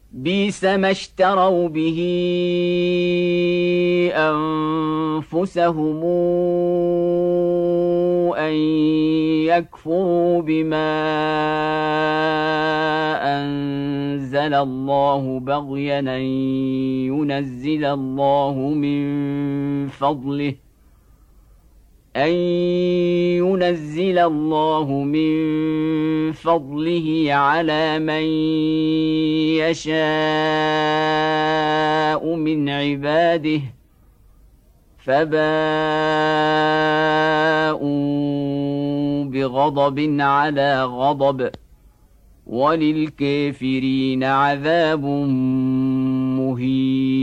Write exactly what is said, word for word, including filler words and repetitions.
بئس ما اشتروا به أنفسهم أن يكفروا بما أنزل الله بغيا أن ينزل الله من فضله أن ينزل الله من فضله على من يشاء من عباده فباءوا بغضب على غضب وللكافرين عذاب مهين.